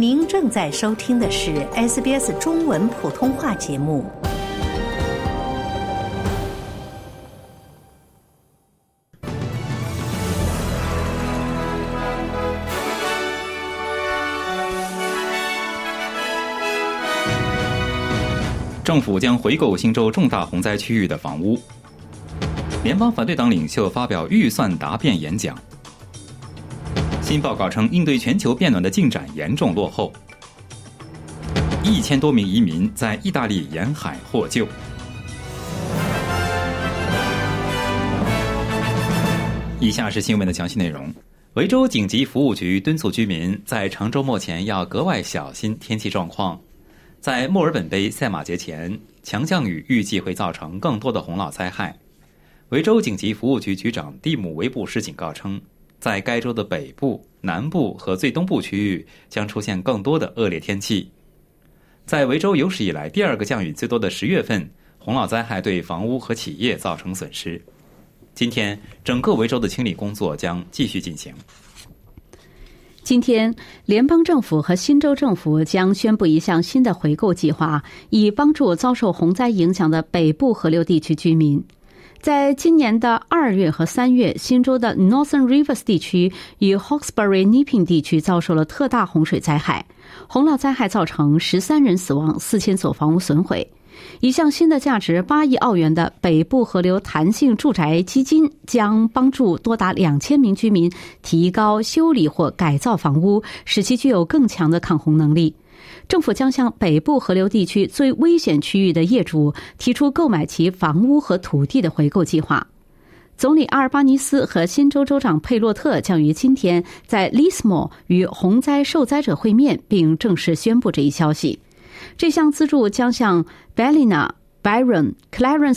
您正在收听的是 SBS 中文普通话节目。 政府将回购新州重大洪灾区域的房屋。联邦反对党领袖发表预算答辩演讲。新报告称，应对全球变暖的进展严重落后。1000多名移民在意大利沿海获救。以下是新闻的详细内容。维州紧急服务局敦促居民在长周末前要格外小心天气状况。在墨尔本杯赛马节前，强降雨预计会造成更多的洪涝灾害。维州紧急服务局局长蒂姆·维布什警告称，在该州的北部、南部和最东部区域将出现更多的恶劣天气。在维州有史以来第二个降雨最多的10月份，洪涝灾害对房屋和企业造成损失。今天，整个维州的清理工作将继续进行。 今天，联邦政府和新州政府将宣布一项新的回购计划，以帮助遭受洪灾影响的北部河流地区居民。在今年的2月和3月，新州的 Northern Rivers 地区与 Hawkesbury-Nepean 地区遭受了特大洪水灾害，洪涝灾害造成13人死亡，4000所房屋损毁。一项新的价值8亿澳元的北部河流弹性住宅基金将帮助多达2000名居民提高、修理或改造房屋，使其具有更强的抗洪能力。政府将向北部河流地区最危险区域的业主提出购买其房屋和土地的回购计划。总理阿尔巴尼斯和新州州长佩洛特将于今天在 Lismore 与洪灾受灾者会面，并正式宣布这一消息。这项资助将向 Ballina、Byron、Clarence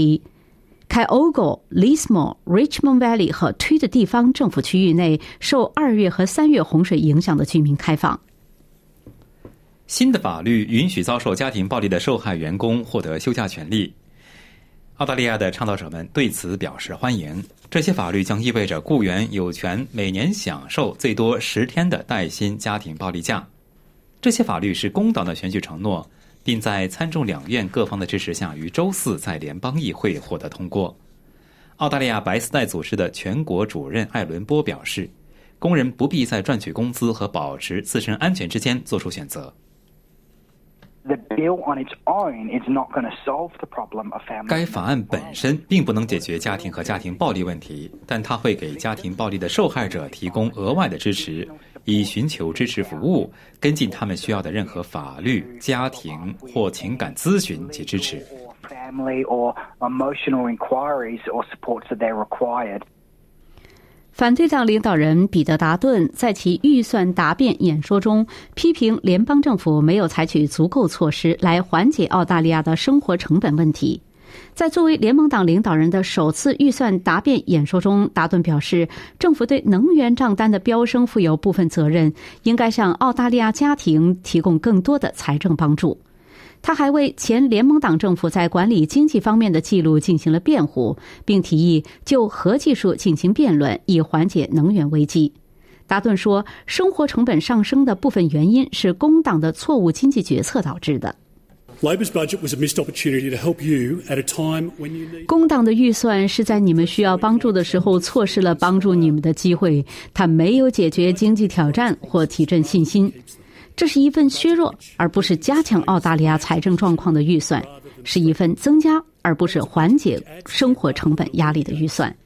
Valley、Kyogo、Lismore、Richmond Valley 和 Tweed 地方政府区域内受2月和3月洪水影响的居民开放。 新的法律允许遭受家庭暴力的受害员工获得休假权利。澳大利亚的倡导者们对此表示欢迎。这些法律将意味着雇员有权每年享受最多10天的带薪家庭暴力假。这些法律是工党的选举承诺，并在参众两院各方的支持下于周4在联邦议会获得通过。澳大利亚白丝带组织的全国主任艾伦波表示，工人不必在赚取工资和保持自身安全之间做出选择。该法案本身并不能解决家庭和家庭暴力问题，但它会给家庭暴力的受害者提供额外的支持，以寻求支持服务，跟进他们需要的任何法律、家庭或情感咨询及支持。 反对党领导人彼得·达顿在其预算答辩演说中批评联邦政府没有采取足够措施来缓解澳大利亚的生活成本问题。在作为联盟党领导人的首次预算答辩演说中，达顿表示，政府对能源账单的飙升负有部分责任，应该向澳大利亚家庭提供更多的财政帮助。他还为前联盟党政府在管理经济方面的记录进行了辩护，并提议就核技术进行辩论，以缓解能源危机。达顿说，生活成本上升的部分原因是工党的错误经济决策导致的。工党的预算是在你们需要帮助的时候错失了帮助你们的机会，它没有解决经济挑战或提振信心。这是一份削弱而不是加强澳大利亚财政状况的预算，是一份增加而不是缓解生活成本压力的预算。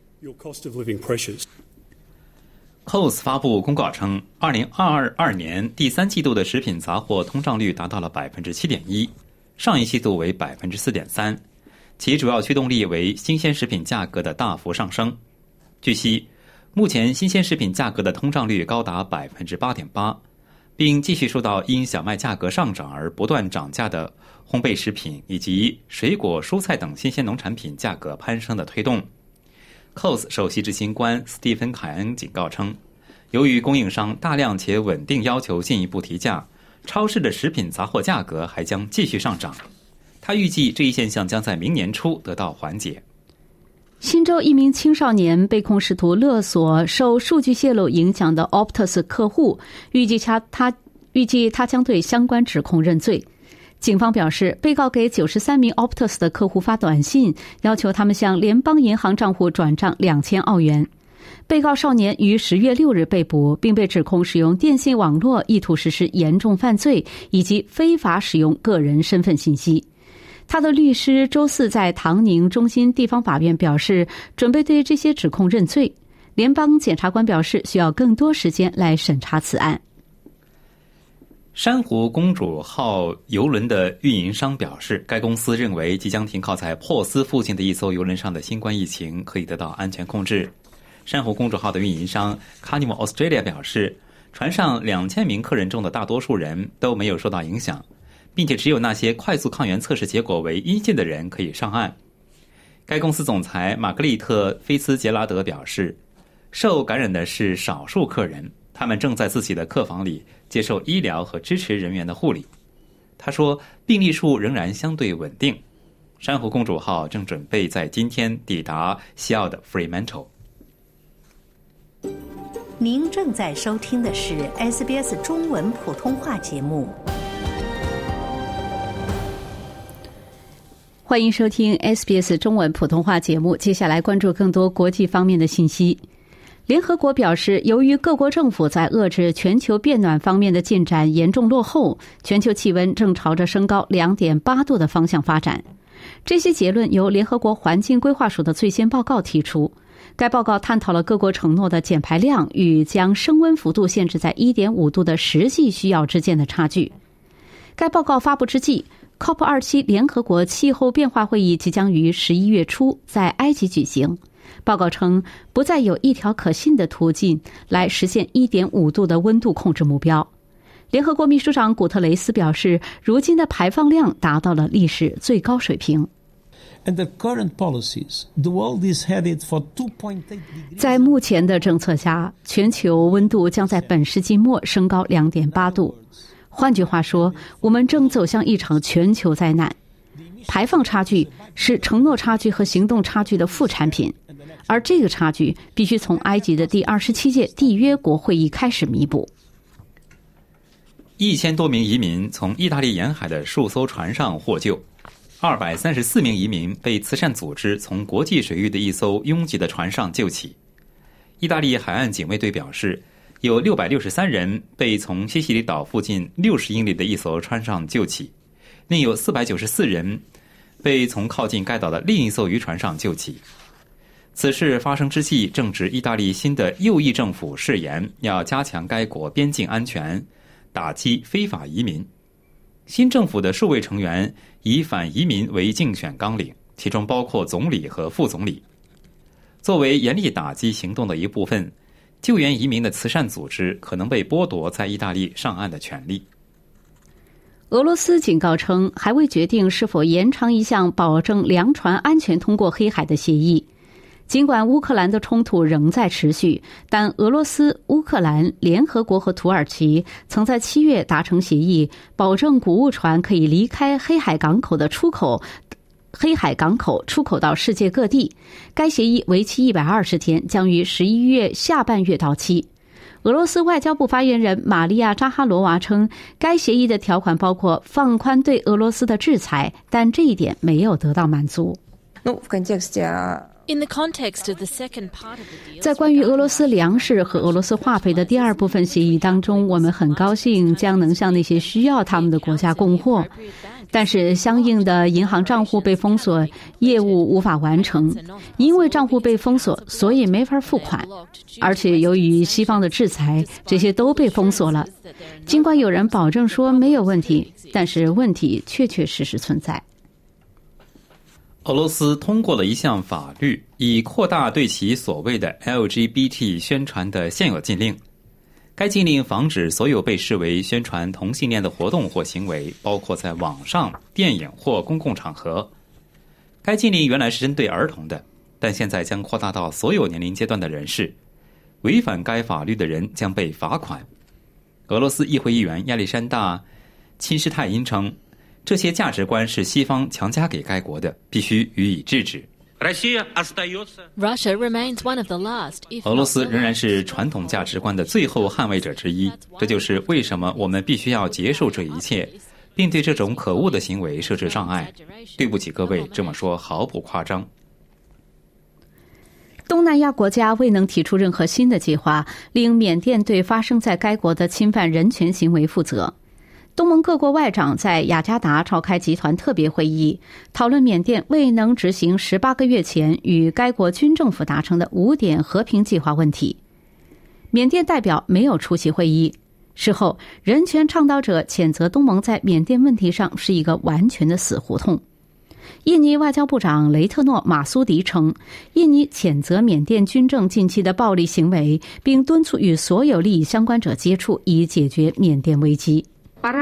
Coles 发布公告称，2022年第3季度的食品杂货通胀率达到了 7.1%， 上一季度为 4.3%， 其主要驱动力为新鲜食品价格的大幅上升。据悉，目前新鲜食品价格的通胀率高达 8.8%，并继续受到因小麦价格上涨而不断涨价的烘焙食品以及水果、蔬菜等新鲜农产品价格攀升的推动。Coles 首席执行官斯蒂芬·凯恩警告称，由于供应商大量且稳定要求进一步提价，超市的食品杂货价格还将继续上涨。他预计这一现象将在明年初得到缓解。 新州一名青少年被控试图勒索受数据泄露影响的 Optus 客户，预计他预计他将对相关指控认罪。警方表示，被告给93名 Optus 的客户发短信，要求他们向联邦银行账户转账2000澳元。被告少年于10月6日被捕，并被指控使用电信网络意图实施严重犯罪，以及非法使用个人身份信息。他的律师周四在唐宁中心地方法院表示，准备对这些指控认罪。联邦检察官表示，需要更多时间来审查此案。 珊瑚公主号邮轮的运营商表示，该公司认为即将停靠在珀斯附近的一艘邮轮上的新冠疫情可以得到安全控制。珊瑚公主号的运营商 Carnival Australia 表示，船上2000名客人中的大多数人都没有受到影响，并且只有那些快速抗原测试结果为阴性的人可以上岸。该公司总裁玛格丽特·菲茨杰拉德表示，受感染的是少数客人，他们正在自己的客房里接受医疗和支持人员的护理。他说，病例数仍然相对稳定。珊瑚公主号正准备在今天抵达西澳的 Fremantle。 您正在收听的是 SBS 中文普通话节目。 欢迎收听 SBS 中文普通话节目，接下来关注更多国际方面的信息。联合国表示，由于各国政府在遏制全球变暖方面的进展严重落后，全球气温正朝着升高 2.8 度的方向发展。这些结论由联合国环境规划署的最新报告提出。该报告探讨了各国承诺的减排量与将升温幅度限制在 1.5 度的实际需要之间的差距。该报告发布之际， COP27 联合国气候变化会议即将于11月初在埃及举行。报告称，不再有一条可信的途径来实现 1.5 度的温度控制目标。联合国秘书长古特雷斯表示，如今的排放量达到了历史最高水平。在目前的政策下，全球温度将在本世纪末升高 2.8 度。换句话说，我们正走向一场全球灾难。排放差距是承诺差距和行动差距的副产品，而这个差距必须从埃及的第27届缔约国会议开始弥补。 1000多名移民从意大利沿海的数艘船上获救，234名移民被慈善组织从国际水域的一艘拥挤的船上救起。意大利海岸警卫队表示，有663人被从西西里岛附近60英里的一艘船上救起，另有494人被从靠近该岛的另一艘渔船上救起。此事发生之际，正值意大利新的右翼政府誓言要加强该国边境安全，打击非法移民。新政府的数位成员以反移民为竞选纲领，其中包括总理和副总理。作为严厉打击行动的一部分，救援移民的慈善组织可能被剥夺在意大利上岸的权利。 俄罗斯警告称，还未决定是否延长一项保证粮船安全通过黑海的协议。尽管乌克兰的冲突仍在持续，但俄罗斯、乌克兰、联合国和土耳其曾在7月达成协议，保证谷物船可以离开黑海港口出口到世界各地。该协议为期120天，将于11月下半月到期。俄罗斯外交部发言人玛利亚·扎哈罗娃称，该协议的条款包括放宽对俄罗斯的制裁，但这一点没有得到满足。在关于俄罗斯粮食和俄罗斯化肥的第二部分协议当中，我们很高兴将能向那些需要他们的国家供货，但是相应的银行账户被封锁，业务无法完成。因为账户被封锁，所以没法付款，而且由于西方的制裁，这些都被封锁了。尽管有人保证说没有问题，但是问题确确实实存在。 俄罗斯通过了一项法律，以扩大对其所谓的 LGBT 宣传的现有禁令。该禁令防止所有被视为宣传同性恋的活动或行为，包括在网上、电影或公共场合。该禁令原来是针对儿童的，但现在将扩大到所有年龄阶段的人士。违反该法律的人将被罚款。俄罗斯议会议员亚历山大·钦施泰因称，这些价值观是西方强加给该国的，必须予以制止。 Russia remains one of the last, if 俄罗斯仍然是传统价值观的最后捍卫者之一，这就是为什么我们必须要接受这一切，并对这种可恶的行为设置障碍。对不起各位，这么说毫不夸张。 东南亚国家未能提出任何新的计划，令缅甸对发生在该国的侵犯人权行为负责。东盟各国外长在雅加达召开集团特别会议，讨论缅甸未能执行18个月前与该国军政府达成的5点和平计划问题。缅甸代表没有出席会议。事后，人权倡导者谴责东盟在缅甸问题上是一个完全的死胡同。印尼外交部长雷特诺·马苏迪称，印尼谴责缅甸军政近期的暴力行为，并敦促与所有利益相关者接触，以解决缅甸危机。 The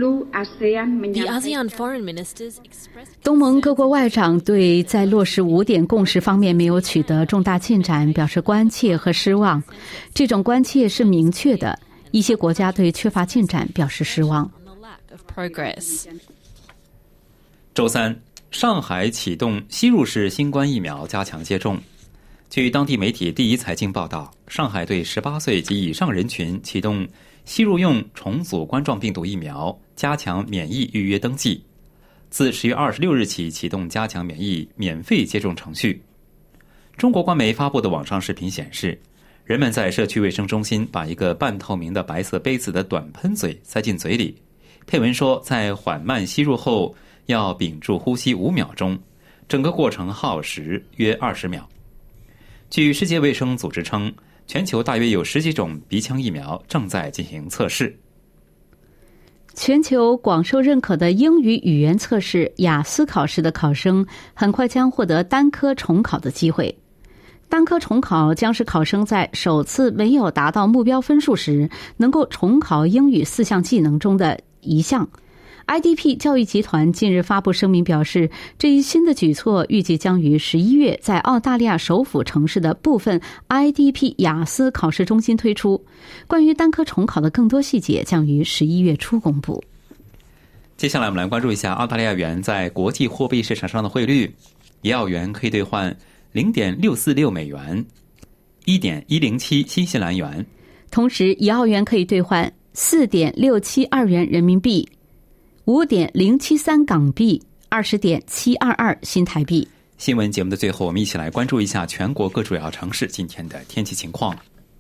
ASEAN foreign ministers expressed 东盟各国外长对在落实5点共识方面没有取得重大进展表示关切和失望。这种关切是明确的，一些国家对缺乏进展表示失望。 on the lack of progress. 周三，上海启动吸入式新冠疫苗加强接种。据当地媒体第一财经报道，上海对18岁及以上人群启动吸入用重组冠状病毒疫苗加强免疫预约登记，自10月26日起启动加强免疫免费接种程序。中国官媒发布的网上视频显示，人们在社区卫生中心把一个半透明的白色杯子的短喷嘴塞进嘴里，配文说在缓慢吸入后要屏住呼吸5秒钟，整个过程耗时约20秒。据世界卫生组织称，全球大约有10几种鼻腔疫苗正在进行测试。 全球广受认可的英语语言测试雅思考试的考生很快将获得单科重考的机会。单科重考将是考生在首次没有达到目标分数时，能够重考英语4项技能中的一项。IDP 教育集团近日发布声明表示，这一新的举措预计将于11月在澳大利亚首府城市的部分 IDP 雅思考试中心推出。关于单科重考的更多细节将于11月初公布。 接下来我们来关注一下澳大利亚元在国际货币市场上的汇率。1澳元可以兑换 0.646 美元， 1.107 新西兰元。 同时1澳元可以兑换 4.672 元人民币， 5.073 港币， 20.722 新台币。 新闻节目的最后，我们一起来关注一下全国各主要城市今天的天气情况。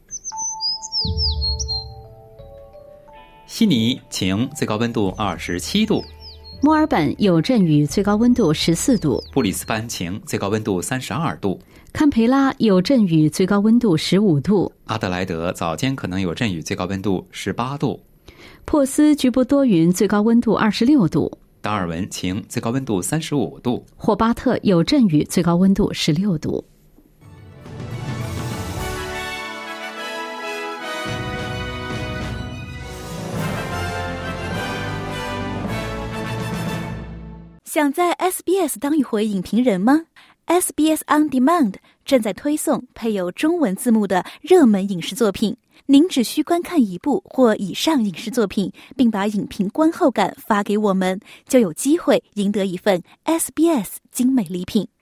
悉尼晴，最高温度27度； 墨尔本有阵雨，最高温度14度； 布里斯班晴，最高温度32度； 堪培拉有阵雨，最高温度15度； 阿德莱德早间可能有阵雨，最高温度18度； 珀斯局部多云，最高温度26度； 达尔文晴，最高温度35度； 霍巴特有阵雨，最高温度16度。 想在 SBS 当一回影评人吗？ SBS On Demand 正在推送配有中文字幕的热门影视作品，您只需观看1部或以上影视作品，并把影评观后感发给我们，就有机会赢得一份 SBS 精美礼品。